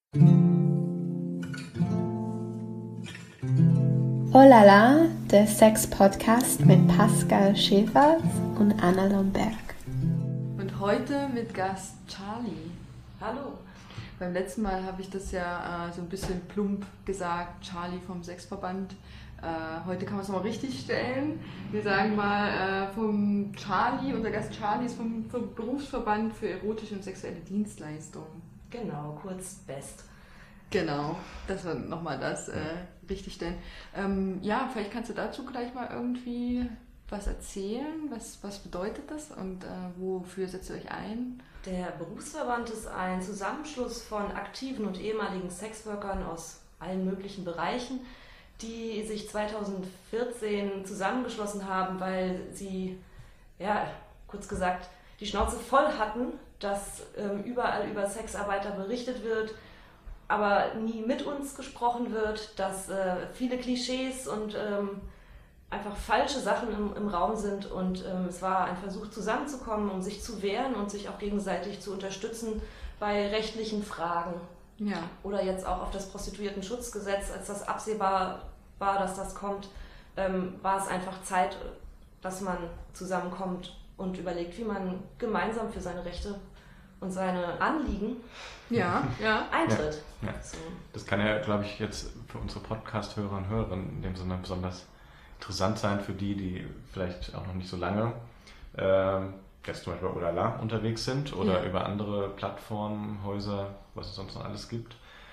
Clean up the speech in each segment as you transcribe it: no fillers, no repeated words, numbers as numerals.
Oh la la, der Sex-Podcast mit Pascal Schäfer und Anna Lomberg. Und heute mit Gast Charlie. Hallo. Beim letzten Mal habe ich das ja so ein bisschen plump gesagt, Charlie vom Sexverband. Heute kann man es mal richtig stellen. Wir sagen mal vom Charlie, unser Gast Charlie ist vom Berufsverband für erotische und sexuelle Dienstleistungen. Genau, kurz BEST. Genau, dass wir nochmal das richtig stellen. Ja, vielleicht kannst du dazu gleich mal irgendwie was erzählen. Was bedeutet das und wofür setzt ihr euch ein? Der Berufsverband ist ein Zusammenschluss von aktiven und ehemaligen Sexworkern aus allen möglichen Bereichen, die sich 2014 zusammengeschlossen haben, weil sie, ja, kurz gesagt, die Schnauze voll hatten, dass überall über Sexarbeiter berichtet wird, aber nie mit uns gesprochen wird, dass viele Klischees und einfach falsche Sachen im Raum sind und es war ein Versuch zusammenzukommen, um sich zu wehren und sich auch gegenseitig zu unterstützen bei rechtlichen Fragen. Ja. Oder jetzt auch auf das Prostituiertenschutzgesetz, als das absehbar war, dass das kommt, war es einfach Zeit, dass man zusammenkommt und überlegt, wie man gemeinsam für seine Rechte und seine Anliegen eintritt. Ja. So. Das kann ja, glaube ich, jetzt für unsere Podcast-Hörer und Hörerinnen in dem Sinne besonders interessant sein für die vielleicht auch noch nicht so lange jetzt zum Beispiel bei Olala unterwegs sind oder über andere Plattformen, Häuser, was es sonst noch alles gibt.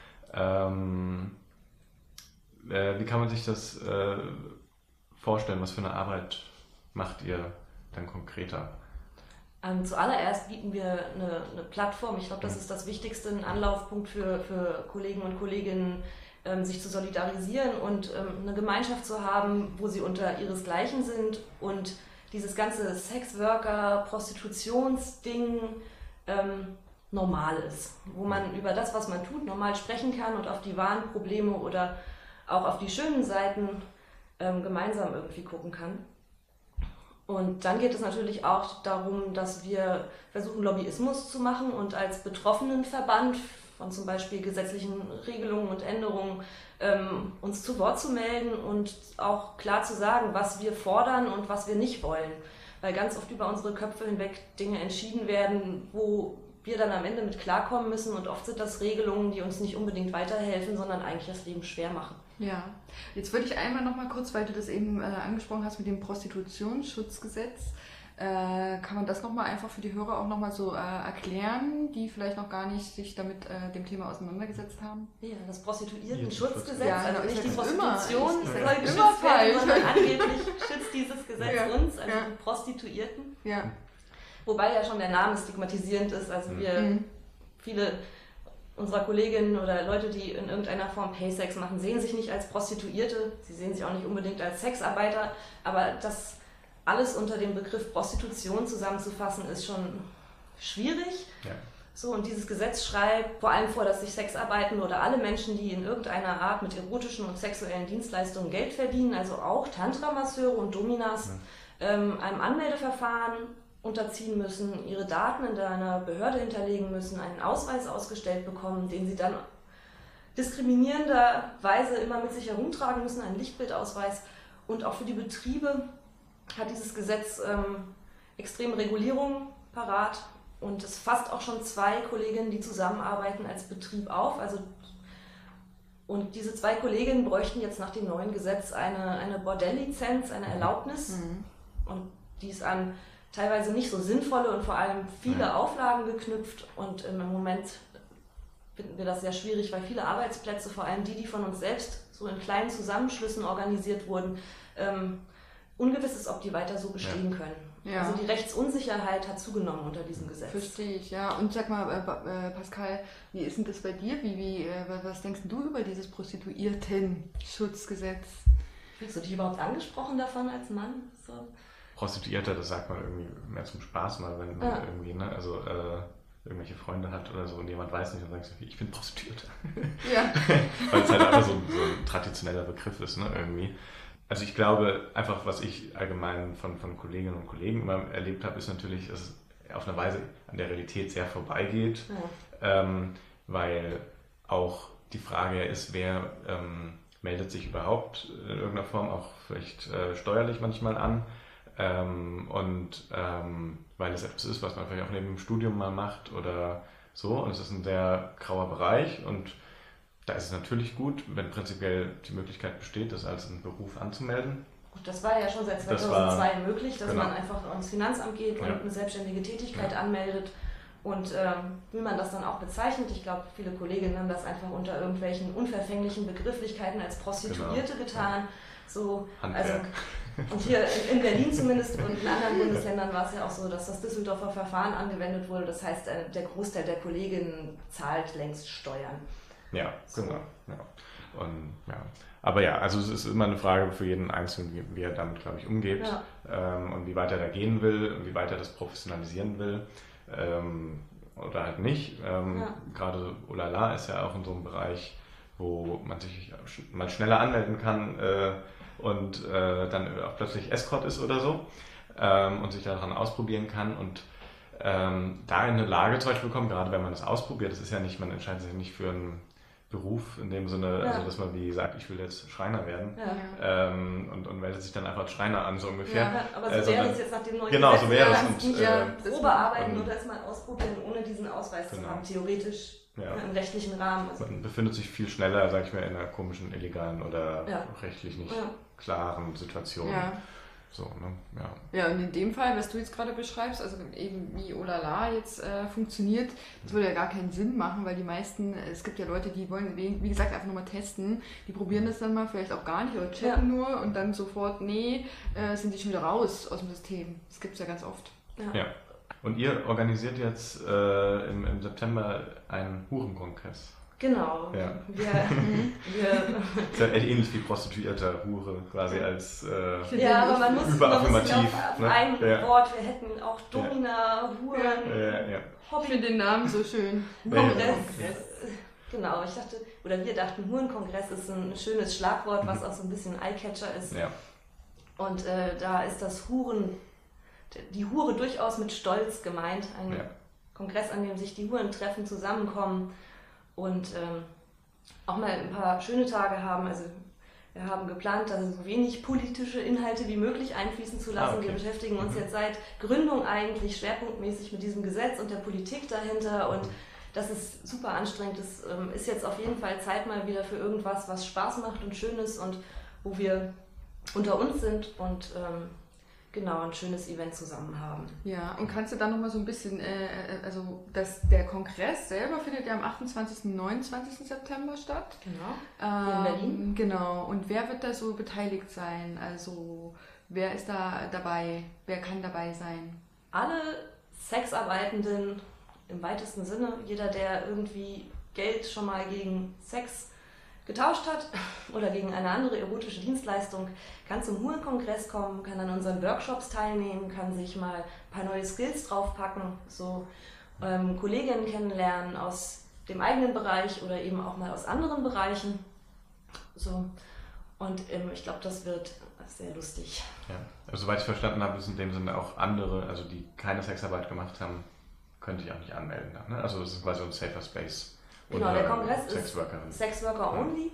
Wie kann man sich das vorstellen? Was für eine Arbeit macht ihr dann konkreter? Zuallererst bieten wir eine Plattform. Ich glaube, das ist das Wichtigste, ein Anlaufpunkt für Kollegen und Kolleginnen, sich zu solidarisieren und eine Gemeinschaft zu haben, wo sie unter ihresgleichen sind und dieses ganze Sexworker, Prostitutionsding normal ist. Wo man über das, was man tut, normal sprechen kann und auf die wahren Probleme oder auch auf die schönen Seiten gemeinsam irgendwie gucken kann. Und dann geht es natürlich auch darum, dass wir versuchen, Lobbyismus zu machen und als Betroffenenverband von zum Beispiel gesetzlichen Regelungen und Änderungen uns zu Wort zu melden und auch klar zu sagen, was wir fordern und was wir nicht wollen. Weil ganz oft über unsere Köpfe hinweg Dinge entschieden werden, wo wir dann am Ende mit klarkommen müssen und oft sind das Regelungen, die uns nicht unbedingt weiterhelfen, sondern eigentlich das Leben schwer machen. Ja, jetzt würde ich einmal noch mal kurz, weil du das eben angesprochen hast mit dem Prostitutionsschutzgesetz, kann man das noch mal einfach für die Hörer auch noch mal so erklären, die vielleicht noch gar nicht sich damit dem Thema auseinandergesetzt haben? Ja, das Prostituiertenschutzgesetz, also nicht die Prostitution soll geschützt immer werden, sondern angeblich schützt dieses Gesetz uns, also die Prostituierten. Ja. Wobei ja schon der Name stigmatisierend ist, also viele unserer Kolleginnen oder Leute, die in irgendeiner Form Paysex machen, sehen sich nicht als Prostituierte, sie sehen sich auch nicht unbedingt als Sexarbeiter, aber das alles unter dem Begriff Prostitution zusammenzufassen, ist schon schwierig. Ja. So, und dieses Gesetz schreibt vor allem vor, dass sich Sexarbeitende oder alle Menschen, die in irgendeiner Art mit erotischen und sexuellen Dienstleistungen Geld verdienen, also auch Tantra-Masseure und Dominas, einem Anmeldeverfahren unterziehen müssen, ihre Daten in einer Behörde hinterlegen müssen, einen Ausweis ausgestellt bekommen, den sie dann diskriminierenderweise immer mit sich herumtragen müssen, einen Lichtbildausweis. Und auch für die Betriebe hat dieses Gesetz extreme Regulierungen parat und es fasst auch schon 2 Kolleginnen, die zusammenarbeiten, als Betrieb auf. Und diese 2 Kolleginnen bräuchten jetzt nach dem neuen Gesetz eine Bordelllizenz, eine Erlaubnis und die ist an teilweise nicht so sinnvolle und vor allem viele Auflagen geknüpft und im Moment finden wir das sehr schwierig, weil viele Arbeitsplätze, vor allem die von uns selbst so in kleinen Zusammenschlüssen organisiert wurden, ungewiss ist, ob die weiter so bestehen können. Ja. Also die Rechtsunsicherheit hat zugenommen unter diesem Gesetz. Verstehe ich, ja. Und sag mal, Pascal, wie ist denn das bei dir? Was denkst du über dieses Prostituiertenschutzgesetz? Fühlst du dich überhaupt angesprochen davon als Mann? So? Prostituierter, das sagt man irgendwie mehr zum Spaß mal, wenn man irgendwie, irgendwelche Freunde hat oder so und jemand weiß nicht und sagt, ich bin Prostituierter. Ja. Weil es halt einfach so ein traditioneller Begriff ist, ne, irgendwie. Also ich glaube, einfach was ich allgemein von Kolleginnen und Kollegen immer erlebt habe, ist natürlich, dass es auf eine Weise an der Realität sehr vorbeigeht, weil auch die Frage ist, wer meldet sich überhaupt in irgendeiner Form auch vielleicht steuerlich manchmal an. Weil es etwas ist, was man vielleicht auch neben dem Studium mal macht oder so. Und es ist ein sehr grauer Bereich und da ist es natürlich gut, wenn prinzipiell die Möglichkeit besteht, das als einen Beruf anzumelden. Gut, das war ja schon seit 2002 möglich, dass man einfach ans Finanzamt geht und eine selbstständige Tätigkeit anmeldet. Und wie man das dann auch bezeichnet, ich glaube, viele Kolleginnen haben das einfach unter irgendwelchen unverfänglichen Begrifflichkeiten als Prostituierte getan. So, Handwerk. Und hier in Berlin zumindest und in anderen Bundesländern war es ja auch so, dass das Düsseldorfer Verfahren angewendet wurde. Das heißt, der Großteil der Kolleginnen zahlt längst Steuern. Ja, so. Genau. Ja. Aber ja, also es ist immer eine Frage für jeden Einzelnen, wie er damit, glaube ich, umgeht und wie weit er da gehen will und wie weit er das professionalisieren will oder halt nicht. Gerade Olala ist ja auch in so einem Bereich, wo man sich mal schneller anmelden kann und dann auch plötzlich Escort ist oder so und sich daran ausprobieren kann und da in eine Lage zum Beispiel bekommen, gerade wenn man das ausprobiert, das ist ja nicht, man entscheidet sich nicht für einen Beruf in dem Sinne, also dass man wie sagt, ich will jetzt Schreiner werden und meldet sich dann einfach als Schreiner an, so ungefähr. Ja, aber so wäre es jetzt nach dem neuen Gesetz. So wäre es. Nicht Probearbeiten oder das mal ausprobieren, ohne diesen Ausweis zu haben, theoretisch im rechtlichen Rahmen. Also man befindet sich viel schneller, sag ich mal, in einer komischen, illegalen oder rechtlich nicht klaren Situation. Ja. So, ne? Ja, und in dem Fall, was du jetzt gerade beschreibst, also eben wie Olala jetzt funktioniert, das würde ja gar keinen Sinn machen, weil die meisten, es gibt ja Leute, die wollen, wie gesagt, einfach nur mal testen, die probieren das dann mal vielleicht auch gar nicht oder checken nur und dann sofort, sind die schon wieder raus aus dem System. Das gibt es ja ganz oft. Ja. Und ihr organisiert jetzt im September einen Hurenkongress. Genau. Ja. Wir ist ja ähnlich wie Prostituierter Hure quasi als aber man muss auf ein Wort, wir hätten auch Domina, Huren, Hobby. Ich finde den Namen so schön. Kongress. Genau, wir dachten, Hurenkongress ist ein schönes Schlagwort, was auch so ein bisschen Eyecatcher ist. Ja. Und da ist die Hure durchaus mit Stolz gemeint. Ein Kongress, an dem sich die Huren treffen, zusammenkommen und auch mal ein paar schöne Tage haben. Also wir haben geplant, da so wenig politische Inhalte wie möglich einfließen zu lassen. Wir beschäftigen uns jetzt seit Gründung eigentlich schwerpunktmäßig mit diesem Gesetz und der Politik dahinter und das ist super anstrengend. Das ist jetzt auf jeden Fall Zeit mal wieder für irgendwas, was Spaß macht und schön ist und wo wir unter uns sind und ein schönes Event zusammen haben. Ja, und kannst du da nochmal so ein bisschen, der Kongress selber findet ja am 28. und 29. September statt. Genau, in Berlin. Genau, und wer wird da so beteiligt sein? Also wer ist da dabei? Wer kann dabei sein? Alle Sexarbeitenden im weitesten Sinne, jeder, der irgendwie Geld schon mal gegen Sex getauscht hat oder gegen eine andere erotische Dienstleistung, kann zum Hurenkongress kommen, kann an unseren Workshops teilnehmen, kann sich mal ein paar neue Skills draufpacken, so Kolleginnen kennenlernen aus dem eigenen Bereich oder eben auch mal aus anderen Bereichen. So. Und ich glaube, das wird sehr lustig. Ja, also soweit ich verstanden habe, ist in dem Sinne auch andere, also die keine Sexarbeit gemacht haben, können sich auch nicht anmelden. Ne? Also es ist quasi ein safer Space. Genau, der Kongress ist Sex Worker Only.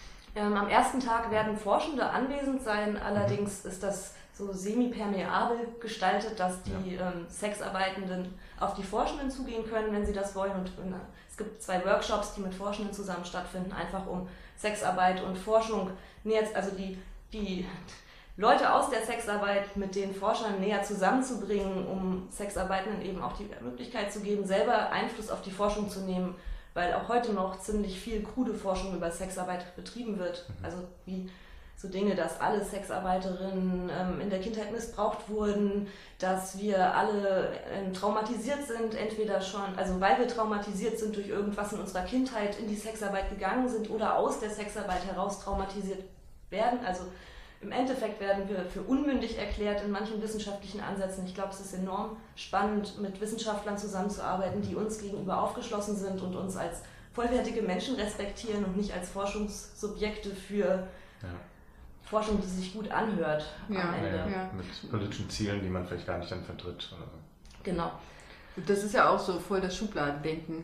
Am ersten Tag werden Forschende anwesend sein, allerdings ist das so semi-permeabel gestaltet, dass die Sexarbeitenden auf die Forschenden zugehen können, wenn sie das wollen. Und es gibt 2 Workshops, die mit Forschenden zusammen stattfinden, einfach um Sexarbeit und Forschung näher, also die Leute aus der Sexarbeit mit den Forschern näher zusammenzubringen, um Sexarbeitenden eben auch die Möglichkeit zu geben, selber Einfluss auf die Forschung zu nehmen, weil auch heute noch ziemlich viel krude Forschung über Sexarbeit betrieben wird. Also wie so Dinge, dass alle Sexarbeiterinnen in der Kindheit missbraucht wurden, dass wir alle traumatisiert sind, entweder schon, also weil wir traumatisiert sind durch irgendwas in unserer Kindheit, in die Sexarbeit gegangen sind oder aus der Sexarbeit heraus traumatisiert werden. Also im Endeffekt werden wir für unmündig erklärt in manchen wissenschaftlichen Ansätzen. Ich glaube, es ist enorm spannend, mit Wissenschaftlern zusammenzuarbeiten, die uns gegenüber aufgeschlossen sind und uns als vollwertige Menschen respektieren und nicht als Forschungssubjekte für Forschung, die sich gut anhört am Ende. Ja. Mit politischen Zielen, die man vielleicht gar nicht dann vertritt. Oder so. Genau. Das ist ja auch so voll das Schubladendenken.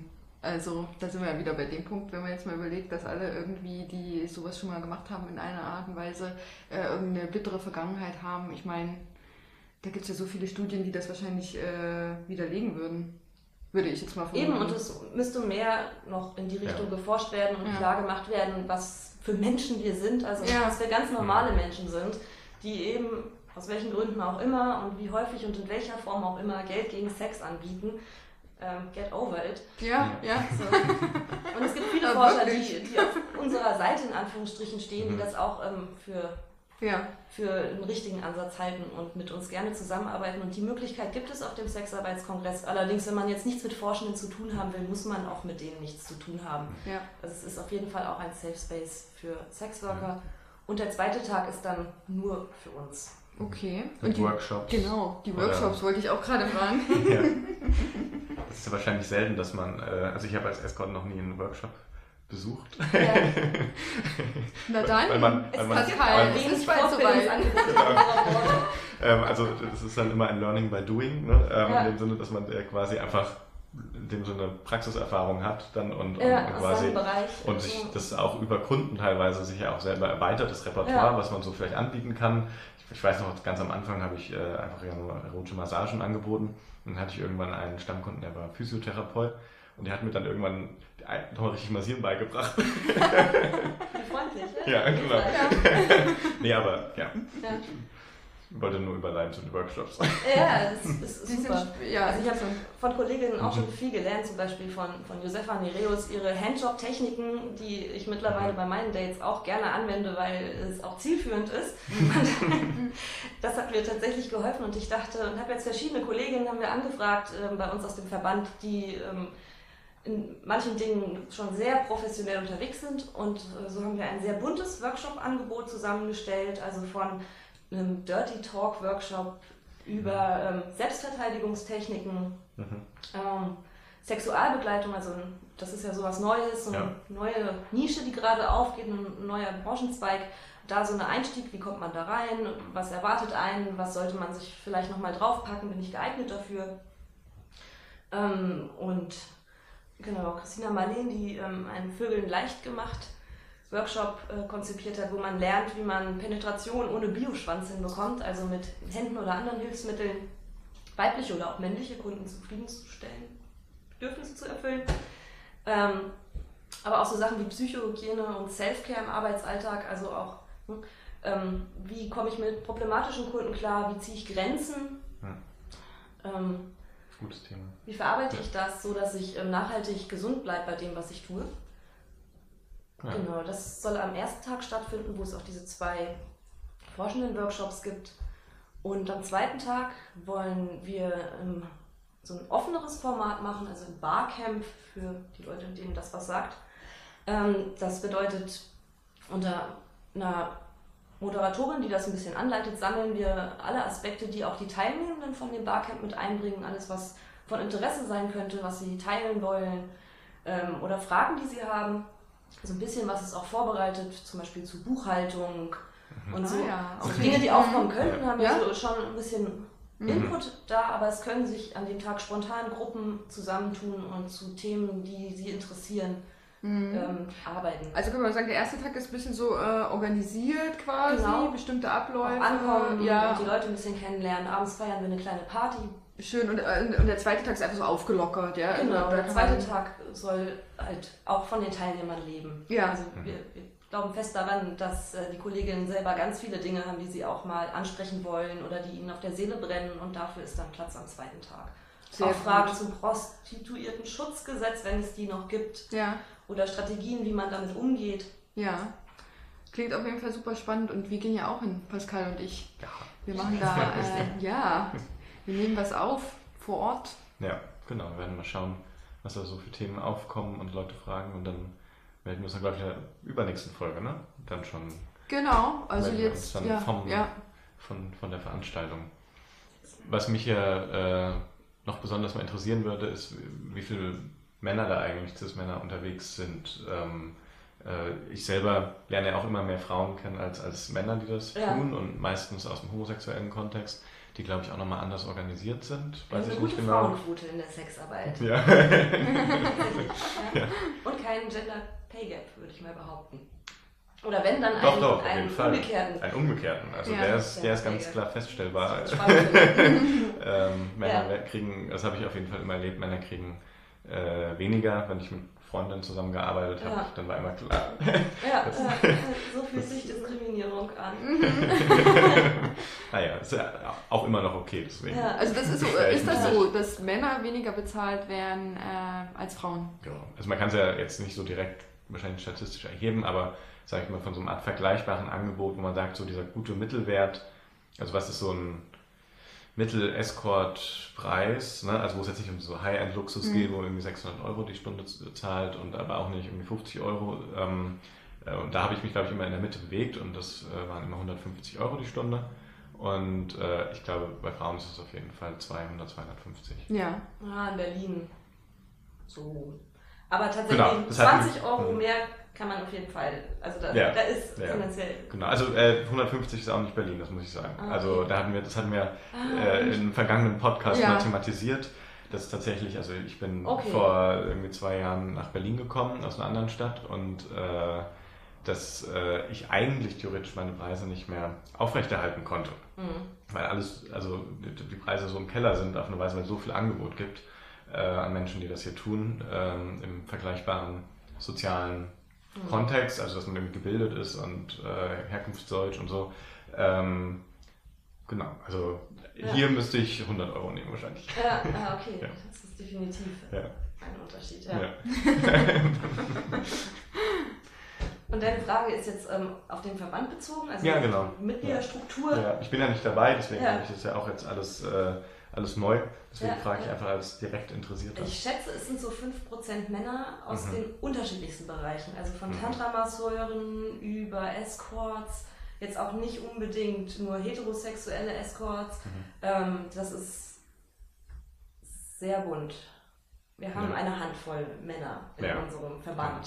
Also da sind wir ja wieder bei dem Punkt, wenn man jetzt mal überlegt, dass alle irgendwie, die sowas schon mal gemacht haben in einer Art und Weise, irgendeine bittere Vergangenheit haben. Ich meine, da gibt es ja so viele Studien, die das wahrscheinlich widerlegen würden. Würde ich jetzt mal vermuten. Eben, und es müsste mehr noch in die Richtung geforscht werden und klar gemacht werden, was für Menschen wir sind, also dass wir ganz normale Menschen sind, die eben aus welchen Gründen auch immer und wie häufig und in welcher Form auch immer Geld gegen Sex anbieten. Get over it. Ja. So. Und es gibt viele Forscher, die auf unserer Seite in Anführungsstrichen stehen, die das auch für einen richtigen Ansatz halten und mit uns gerne zusammenarbeiten. Und die Möglichkeit gibt es auf dem Sexarbeitskongress. Allerdings, wenn man jetzt nichts mit Forschenden zu tun haben will, muss man auch mit denen nichts zu tun haben. Ja. Also es ist auf jeden Fall auch ein Safe Space für Sexworker. Und der zweite Tag ist dann nur für uns. Okay. Und die Workshops. Genau, die Workshops wollte ich auch gerade fragen. Ja. Das ist ja wahrscheinlich selten, dass man, also ich habe als Escort noch nie einen Workshop besucht. Ja. Na dann, es ist bald soweit. Also das ist dann immer ein Learning by Doing, ne? In dem Sinne, dass man quasi einfach in dem Sinne Praxiserfahrung hat dann und quasi und sich das auch über Kunden teilweise sich ja auch selber erweitert, das Repertoire, was man so vielleicht anbieten kann. Ich weiß noch, ganz am Anfang habe ich einfach ja nur erotische Massagen angeboten. Und dann hatte ich irgendwann einen Stammkunden, der war Physiotherapeut und der hat mir dann irgendwann nochmal richtig Massieren beigebracht. Wie freundlich, ne? Ja, genau. Nee, aber ja. Ich wollte nur überleiten zu den Workshops. Ja, das ist super. Also ich habe von Kolleginnen auch schon viel gelernt, zum Beispiel von Josefa Nereus, ihre Handjob-Techniken, die ich mittlerweile bei meinen Dates auch gerne anwende, weil es auch zielführend ist. Das hat mir tatsächlich geholfen und ich dachte, und habe jetzt verschiedene Kolleginnen haben wir angefragt bei uns aus dem Verband, die in manchen Dingen schon sehr professionell unterwegs sind und so haben wir ein sehr buntes Workshop-Angebot zusammengestellt, also von einem Dirty Talk Workshop über Selbstverteidigungstechniken, Sexualbegleitung, also das ist ja sowas Neues, so eine neue Nische, die gerade aufgeht, ein neuer Branchenzweig, da so ein Einstieg, wie kommt man da rein, was erwartet einen, was sollte man sich vielleicht nochmal draufpacken, bin ich geeignet dafür. Und genau, Christina Marleen, die einen Vögeln leicht gemacht Workshop konzipiert hat, wo man lernt, wie man Penetration ohne Bioschwanz hinbekommt, also mit Händen oder anderen Hilfsmitteln weibliche oder auch männliche Kunden zufriedenzustellen, Bedürfnisse zu erfüllen. Aber auch so Sachen wie Psychohygiene und Self-Care im Arbeitsalltag, also auch wie komme ich mit problematischen Kunden klar, wie ziehe ich Grenzen, gutes Thema. Wie verarbeite ich das, so dass ich nachhaltig gesund bleibe bei dem, was ich tue. Ja. Genau, das soll am ersten Tag stattfinden, wo es auch diese 2 Forschenden-Workshops gibt. Und am zweiten Tag wollen wir so ein offeneres Format machen, also ein Barcamp für die Leute, denen das was sagt. Das bedeutet, unter einer Moderatorin, die das ein bisschen anleitet, sammeln wir alle Aspekte, die auch die Teilnehmenden von dem Barcamp mit einbringen, alles, was von Interesse sein könnte, was sie teilen wollen oder Fragen, die sie haben. So ein bisschen, was es auch vorbereitet, zum Beispiel zu Buchhaltung und so. Also Dinge, die aufkommen könnten, haben wir so schon ein bisschen Input da, aber es können sich an dem Tag spontan Gruppen zusammentun und zu Themen, die sie interessieren, arbeiten. Also können wir sagen, der erste Tag ist ein bisschen so organisiert quasi, bestimmte Abläufe. Auch ankommen, und die Leute ein bisschen kennenlernen. Abends feiern wir eine kleine Party. Schön, und der zweite Tag ist einfach so aufgelockert, ja? Genau, der zweite Tag soll halt auch von den Teilnehmern leben. Ja. Also wir glauben fest daran, dass die Kolleginnen selber ganz viele Dinge haben, die sie auch mal ansprechen wollen oder die ihnen auf der Seele brennen und dafür ist dann Platz am zweiten Tag. Sehr auch Fragen zum Prostituierten-Schutzgesetz, wenn es die noch gibt. Ja. Oder Strategien, wie man damit umgeht. Ja. Klingt auf jeden Fall super spannend und wir gehen ja auch hin, Pascal und ich. Ja. Wir machen da, wir nehmen was auf vor Ort. Ja, genau. Wir werden mal schauen, was da so für Themen aufkommen und Leute fragen und dann melden wir uns dann, glaube ich, in der übernächsten Folge, ne? Dann schon. Genau, also jetzt dann von der Veranstaltung. Was mich ja noch besonders mal interessieren würde, ist, wie viele Männer da eigentlich, Cis-Männer unterwegs sind. Ich selber lerne ja auch immer mehr Frauen kennen als Männer, die das tun und meistens aus dem homosexuellen Kontext. die glaube ich auch nochmal anders organisiert sind. Weiß ich nicht genau. Frauenquote in der Sexarbeit. Ja. Ja. Und kein Gender Pay Gap, würde ich mal behaupten. Oder wenn, dann einen umgekehrten. Einen umgekehrten, also der ist ganz klar feststellbar. Männer kriegen, das habe ich auf jeden Fall immer erlebt, Männer kriegen weniger, wenn ich mit Freundinnen zusammengearbeitet habe, dann war immer klar. So fühlt sich Diskriminierung an. Naja, ist ja auch immer noch okay, deswegen. Ja. Also das ist so, ist das so, dass Männer weniger bezahlt werden als Frauen? Ja, also man kann es ja jetzt nicht so direkt wahrscheinlich statistisch erheben, aber sage ich mal von so einer Art vergleichbaren Angebot, wo man sagt, so dieser gute Mittelwert, also was ist so ein Mittel-Escort-Preis, ne? Also wo es jetzt nicht um so High-End-Luxus geht, wo man irgendwie 600 € die Stunde zahlt und aber auch nicht irgendwie 50 €. Und da habe ich mich, glaube ich, immer in der Mitte bewegt und das waren immer 150 € die Stunde. Und ich glaube, bei Frauen ist es auf jeden Fall 200, 250. Ja. In Berlin so. Aber tatsächlich 20 € mehr kann man auf jeden Fall, also da ist finanziell... Genau, also 150 ist auch nicht Berlin, das muss ich sagen. Okay. Also das hatten wir im vergangenen Podcast mal thematisiert. Das ist tatsächlich, also ich bin vor irgendwie 2 Jahren nach Berlin gekommen, aus einer anderen Stadt und dass ich eigentlich theoretisch meine Preise nicht mehr aufrechterhalten konnte. Weil alles, also die Preise so im Keller sind auf eine Weise, weil es so viel Angebot gibt an Menschen, die das hier tun, im vergleichbaren sozialen Kontext, also dass man irgendwie gebildet ist und Herkunftsdeutsch und so. Genau, also hier müsste ich 100 € nehmen wahrscheinlich. Okay, das ist definitiv ein Unterschied. Und deine Frage ist jetzt auf den Verband bezogen, also genau. Die Mitgliederstruktur? Ja, ich bin ja nicht dabei, deswegen ist das ja auch jetzt alles neu. Deswegen frage ich einfach als direkt Interessierter. Ich schätze, es sind so 5% Männer aus den unterschiedlichsten Bereichen. Also von Tantra-Masseuren über Escorts, jetzt auch nicht unbedingt nur heterosexuelle Escorts. Das ist sehr bunt. Wir haben eine Handvoll Männer in unserem Verband.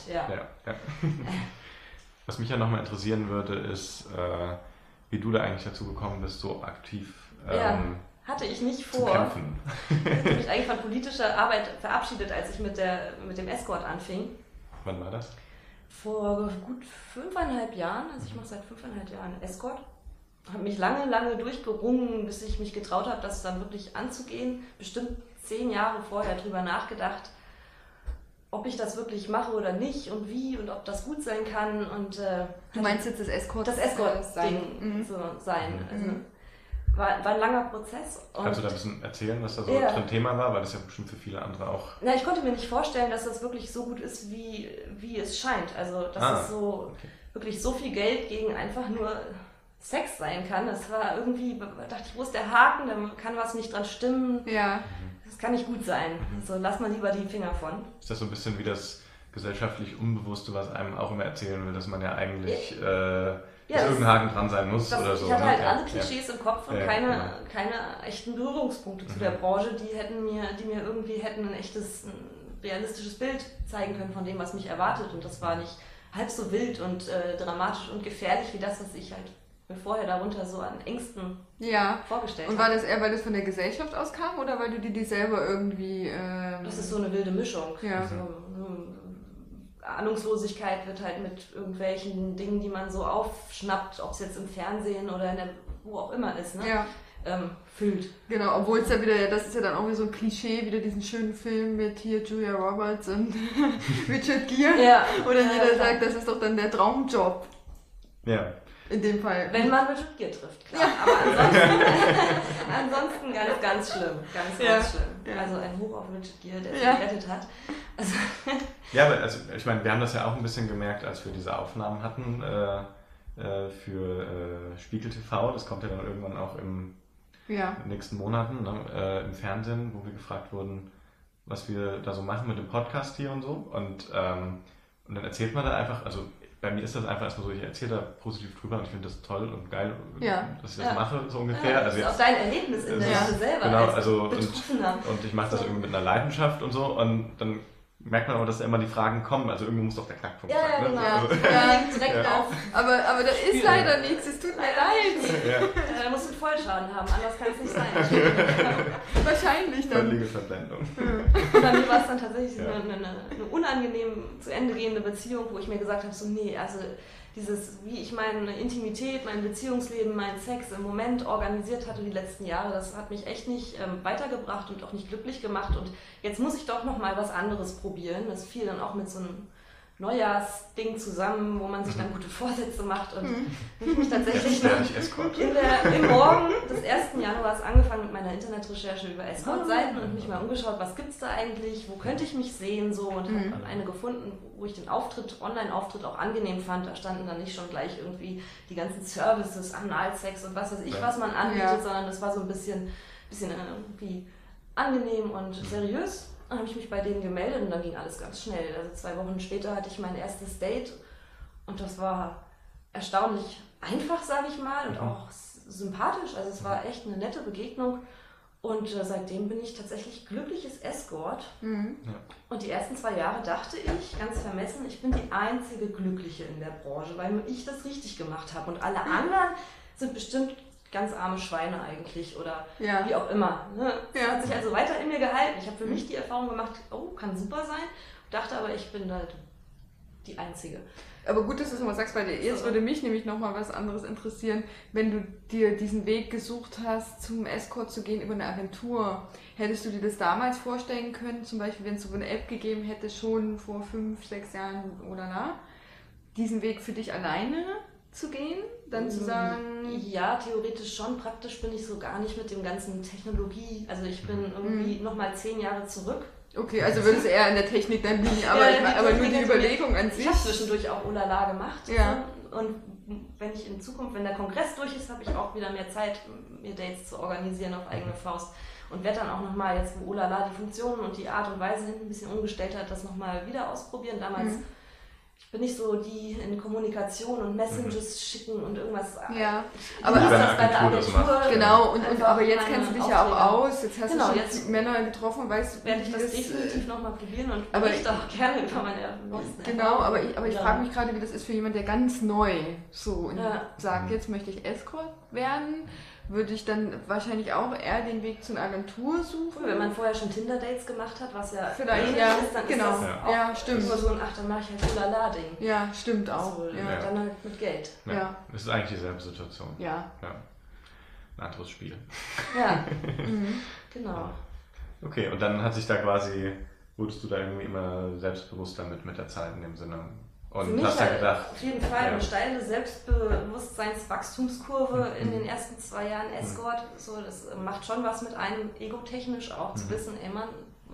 Was mich ja nochmal interessieren würde, ist, wie du da eigentlich dazu gekommen bist, so aktiv hatte ich nicht vor. Ich habe mich eigentlich von politischer Arbeit verabschiedet, als ich mit dem Escort anfing. Wann war das? Vor gut 5,5 Jahren. Also ich mache seit 5,5 Jahren Escort. Habe mich lange durchgerungen, bis ich mich getraut habe, das dann wirklich anzugehen. Bestimmt 10 Jahre vorher drüber nachgedacht, ob ich das wirklich mache oder nicht und wie und ob das gut sein kann. Und, du meinst jetzt das Escort? Das Escort-Ding sein. Also, war ein langer Prozess. Kannst du da ein bisschen erzählen, was da so drin Thema war? Weil das ja bestimmt für viele andere auch... Ich konnte mir nicht vorstellen, dass das wirklich so gut ist, wie es scheint. Also, dass es so wirklich so viel Geld gegen einfach nur Sex sein kann. Das war irgendwie, dachte ich, wo ist der Haken? Da kann was nicht dran stimmen. Ja. Das kann nicht gut sein. Also, lass mal lieber die Finger von. Ist das so ein bisschen wie das gesellschaftlich Unbewusste, was einem auch immer erzählen will, dass man ja eigentlich... dass irgendein Haken dran sein muss oder so. Ich hatte halt alle Klischees im Kopf und keine echten Berührungspunkte zu der Branche, die mir irgendwie hätten ein realistisches Bild zeigen können von dem, was mich erwartet. Und das war nicht halb so wild und dramatisch und gefährlich wie das, was ich halt mir vorher darunter so an Ängsten vorgestellt habe. Und war das eher, weil das von der Gesellschaft aus kam oder weil du die selber irgendwie... Das ist so eine wilde Mischung. Ja. Ahnungslosigkeit wird halt mit irgendwelchen Dingen, die man so aufschnappt, ob es jetzt im Fernsehen oder wo auch immer ist, füllt. Genau, obwohl es ja wieder, das ist ja dann auch wieder so ein Klischee, wieder diesen schönen Film mit hier Julia Roberts und Richard Gere. Oder jeder sagt, das ist doch dann der Traumjob. Ja. In dem Fall. Wenn man Richard Gere trifft, klar. Aber ansonsten ganz schlimm. Ganz schlimm. Ja. Also ein Hoch auf Richard Gere, der sich gerettet hat. Also aber ich meine, wir haben das ja auch ein bisschen gemerkt, als wir diese Aufnahmen hatten für Spiegel TV. Das kommt ja dann irgendwann auch in den nächsten Monaten im Fernsehen, wo wir gefragt wurden, was wir da so machen mit dem Podcast hier und so. Und dann erzählt man da einfach, also bei mir ist das einfach erstmal so, ich erzähle da positiv drüber und ich finde das toll und geil, dass ich das mache, so ungefähr. Ja, das ist auch dein Erlebnis in der Sache selber. Genau, also und ich mache das irgendwie mit einer Leidenschaft und so und dann merkt man aber, dass da immer die Fragen kommen, also irgendwie muss doch der Knackpunkt sein. Genau. Also, direkt auf. Aber da ist leider nichts, es tut mir leid. Da musst du Vollschaden haben, anders kann es nicht sein. Wahrscheinlich dann. Völlige Verblendung. Und bei mir war es dann tatsächlich eine unangenehm zu Ende gehende Beziehung, wo ich mir gesagt habe, so nee, also dieses, wie ich meine Intimität, mein Beziehungsleben, meinen Sex im Moment organisiert hatte die letzten Jahre, das hat mich echt nicht weitergebracht und auch nicht glücklich gemacht. Und jetzt muss ich doch nochmal was anderes probieren. Das fiel dann auch mit so einem Neujahrsding zusammen, wo man sich dann gute Vorsätze macht. Und ich mich tatsächlich im Morgen des 1. Januars angefangen mit meiner Internetrecherche über Escort-Seiten und mich mal umgeschaut, was gibt es da eigentlich, wo könnte ich mich sehen, so, und habe eine gefunden, wo ich den Online-Auftritt auch angenehm fand. Da standen dann nicht schon gleich irgendwie die ganzen Services, Analsex und was weiß ich, was man anbietet, sondern das war so ein bisschen irgendwie angenehm und seriös. Dann habe ich mich bei denen gemeldet und dann ging alles ganz schnell. Also 2 Wochen später hatte ich mein erstes Date und das war erstaunlich einfach, sage ich mal, und auch sympathisch. Also es war echt eine nette Begegnung und seitdem bin ich tatsächlich glückliches Escort. Und die ersten 2 Jahre dachte ich, ganz vermessen, ich bin die einzige Glückliche in der Branche, weil ich das richtig gemacht habe und alle anderen sind bestimmt ganz arme Schweine eigentlich oder wie auch immer. Ne? Das hat sich also weiter in mir gehalten. Ich habe für mich die Erfahrung gemacht, oh, kann super sein. Dachte aber, ich bin halt die Einzige. Aber gut, dass du es nochmal sagst, weil jetzt würde mich nämlich nochmal was anderes interessieren, wenn du dir diesen Weg gesucht hast, zum Escort zu gehen über eine Agentur. Hättest du dir das damals vorstellen können, zum Beispiel, wenn es so eine App gegeben hätte, schon vor 5, 6 Jahren oder diesen Weg für dich alleine zu gehen, dann zu sagen... Ja, theoretisch schon. Praktisch bin ich so gar nicht mit dem ganzen Technologie. Also ich bin irgendwie nochmal 10 Jahre zurück. Okay, also würdest du eher in der Technik dann liegen, aber nur die Überlegung an sich. Ich habe zwischendurch auch Olala gemacht. Ja. Und wenn ich in Zukunft, wenn der Kongress durch ist, habe ich auch wieder mehr Zeit, mir Dates zu organisieren auf eigene Faust. Und werde dann auch nochmal, jetzt wo Olala die Funktionen und die Art und Weise ein bisschen umgestellt hat, das nochmal wieder ausprobieren. Damals... Ich bin nicht so die in Kommunikation und Messages schicken und irgendwas. Ja, aber das bei der Agentur. Genau, aber jetzt kennst du dich ja auch aus. Jetzt hast du jetzt Männer getroffen und weißt, werde ich das definitiv nochmal probieren und berichte auch gerne über meine neuesten Genau, aber ich frage mich gerade, wie das ist für jemand, der ganz neu so sagt, jetzt möchte ich Escort werden. Würde ich dann wahrscheinlich auch eher den Weg zu einer Agentur suchen. Wenn man vorher schon Tinder-Dates gemacht hat, was ja vielleicht ist, dann genau. ist das auch stimmt. nur so ein, dann mache ich halt Olala-Ding. Ja, stimmt auch. Also, dann halt mit Geld. Ja. Das ist eigentlich dieselbe Situation. Ja. Ein anderes Spiel. Ja, genau. Okay, und dann hat sich da quasi, wurdest du da irgendwie immer selbstbewusster mit der Zeit in dem Sinne? Und hast du gedacht, auf jeden Fall eine steile Selbstbewusstseinswachstumskurve in den ersten 2 Jahren Escort. So, das macht schon was mit einem egotechnisch, auch zu wissen, ey, man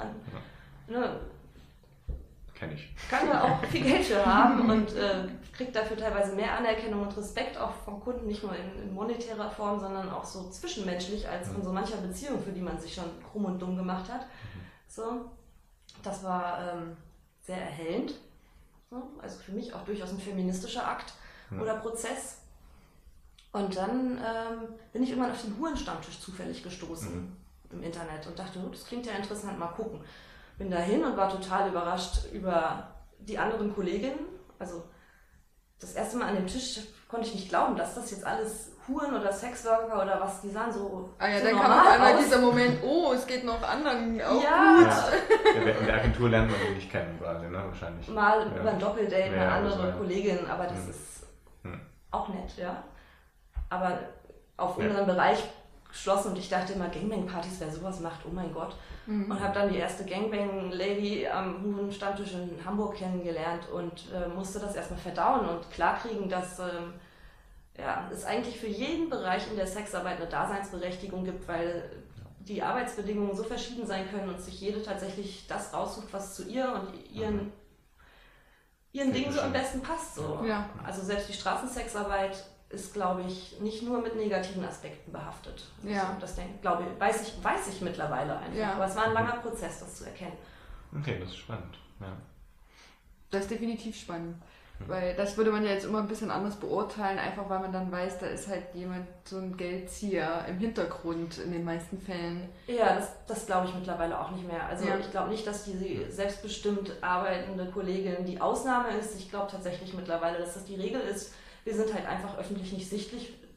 kenn ich. Kann da auch viel Geld für haben und kriegt dafür teilweise mehr Anerkennung und Respekt auch vom Kunden, nicht nur in monetärer Form, sondern auch so zwischenmenschlich als in so mancher Beziehung, für die man sich schon krumm und dumm gemacht hat. So, das war sehr erhellend. Also für mich auch durchaus ein feministischer Akt oder Prozess. Und dann bin ich irgendwann auf den Hurenstammtisch zufällig gestoßen im Internet und dachte, das klingt ja interessant, mal gucken. Bin dahin und war total überrascht über die anderen Kolleginnen. Also das erste Mal an dem Tisch konnte ich nicht glauben, dass das jetzt alles Huren oder Sexworker oder was die sahen so. Ja, so dann kam auf einmal dieser Moment, es geht noch anderen auch gut. Ja, in der Agentur lernt man die nicht kennen quasi, ne? Wahrscheinlich. Mal über ein Doppeldate mit andere Kolleginnen, aber das ist auch nett, ja. Aber auf unseren Bereich geschlossen und ich dachte immer, Gangbang-Partys, wer sowas macht, oh mein Gott. Und habe dann die erste Gangbang-Lady am Huren-Stammtisch in Hamburg kennengelernt und musste das erstmal verdauen und klarkriegen, dass es eigentlich für jeden Bereich in der Sexarbeit eine Daseinsberechtigung gibt, weil die Arbeitsbedingungen so verschieden sein können und sich jede tatsächlich das raussucht, was zu ihr und ihren Dingen so am besten passt. So. Ja. Also selbst die Straßensexarbeit ist, glaube ich, nicht nur mit negativen Aspekten behaftet. Ja. Also das weiß ich mittlerweile einfach. Ja. Aber es war ein langer Prozess, das zu erkennen. Okay, das ist spannend. Ja. Das ist definitiv spannend. Weil das würde man ja jetzt immer ein bisschen anders beurteilen, einfach weil man dann weiß, da ist halt jemand, so ein Geldzieher im Hintergrund in den meisten Fällen. Ja, das glaube ich mittlerweile auch nicht mehr. Also ich glaube nicht, dass die selbstbestimmt arbeitende Kollegin die Ausnahme ist. Ich glaube tatsächlich mittlerweile, dass das die Regel ist. Wir sind halt einfach öffentlich nicht sichtlich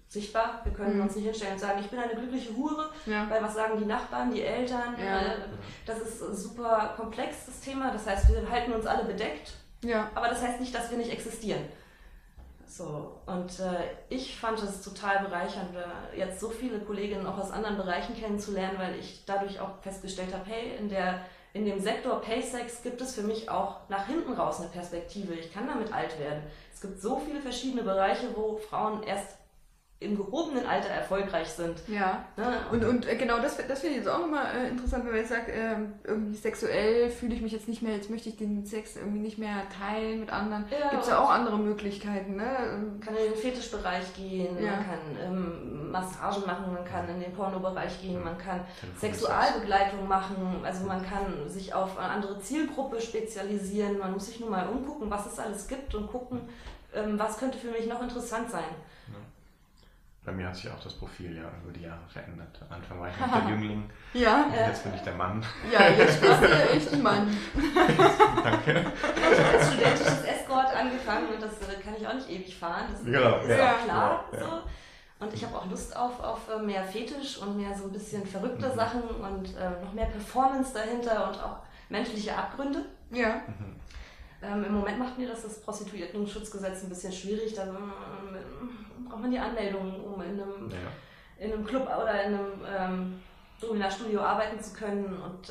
sichtbar. Wir können uns nicht hinstellen und sagen, ich bin eine glückliche Hure, weil was sagen die Nachbarn, die Eltern. Das ist super komplex, das Thema. Das heißt, wir halten uns alle bedeckt, aber das heißt nicht, dass wir nicht existieren. So, und ich fand es total bereichernd, jetzt so viele Kolleginnen auch aus anderen Bereichen kennenzulernen, weil ich dadurch auch festgestellt habe, hey, in dem Sektor Paysex gibt es für mich auch nach hinten raus eine Perspektive. Ich kann damit alt werden. Es gibt so viele verschiedene Bereiche, wo Frauen erst im gehobenen Alter erfolgreich sind. Ja, ne? Und genau das finde ich jetzt auch nochmal interessant, wenn man jetzt sagt, irgendwie sexuell fühle ich mich jetzt nicht mehr, jetzt möchte ich den Sex irgendwie nicht mehr teilen mit anderen. Gibt es ja auch andere Möglichkeiten. Ne? Man kann in den Fetischbereich gehen, man kann Massagen machen, man kann in den Pornobereich gehen, man kann Sexualbegleitung machen, also man kann sich auf eine andere Zielgruppe spezialisieren, man muss sich nur mal umgucken, was es alles gibt und gucken, was könnte für mich noch interessant sein. Bei mir hat sich auch das Profil über die Jahre verändert. Am Anfang war ich noch der Jüngling, und jetzt bin ich der Mann. Ja, jetzt bist du echt ein Mann. Danke. Ich habe als studentisches Escort angefangen und das kann ich auch nicht ewig fahren, das ist auch klar. So. Und ich habe auch Lust auf mehr Fetisch und mehr so ein bisschen verrückte Sachen und noch mehr Performance dahinter und auch menschliche Abgründe. Ja. Im Moment macht mir das Prostituiertenschutzgesetz ein bisschen schwierig. Da braucht man die Anmeldung, um in einem Club oder in einem Domina-Studio arbeiten zu können. Und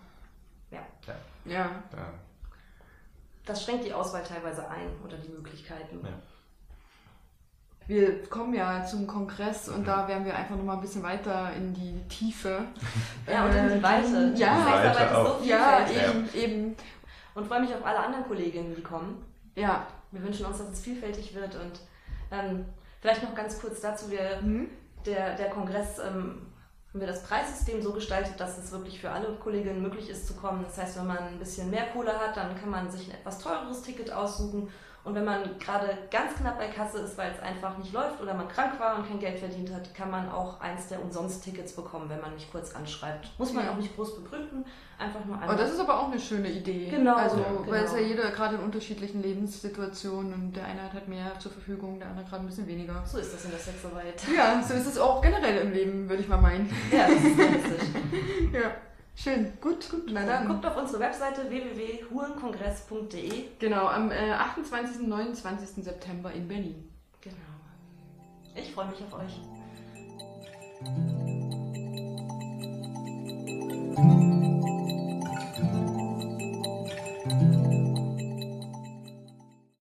das schränkt die Auswahl teilweise ein oder die Möglichkeiten. Ja. Wir kommen ja zum Kongress und da werden wir einfach nochmal ein bisschen weiter in die Tiefe. Und in die Weite. Ja, Sexarbeit ist so vielfältig. Eben. Und freue mich auf alle anderen Kolleginnen, die kommen. Ja. Wir wünschen uns, dass es vielfältig wird. Und vielleicht noch ganz kurz dazu, der Kongress haben wir das Preissystem so gestaltet, dass es wirklich für alle Kolleginnen möglich ist zu kommen. Das heißt, wenn man ein bisschen mehr Kohle hat, dann kann man sich ein etwas teureres Ticket aussuchen. Und wenn man gerade ganz knapp bei Kasse ist, weil es einfach nicht läuft oder man krank war und kein Geld verdient hat, kann man auch eins der Umsonst-Tickets bekommen, wenn man mich kurz anschreibt. Muss man auch nicht groß begründen, einfach nur einmal. Oh, das ist aber auch eine schöne Idee. Genau. Also, weil es ja jeder gerade in unterschiedlichen Lebenssituationen und der eine hat mehr zur Verfügung, der andere gerade ein bisschen weniger. So ist das in der Sexarbeit. Ja, so ist es auch generell im Leben, würde ich mal meinen. Ja, das ist realistisch. Ja. Schön, gut. Na dann. Guckt auf unsere Webseite www.hurenkongress.de. Genau, am 28. und 29. September in Berlin. Genau. Ich freue mich auf euch.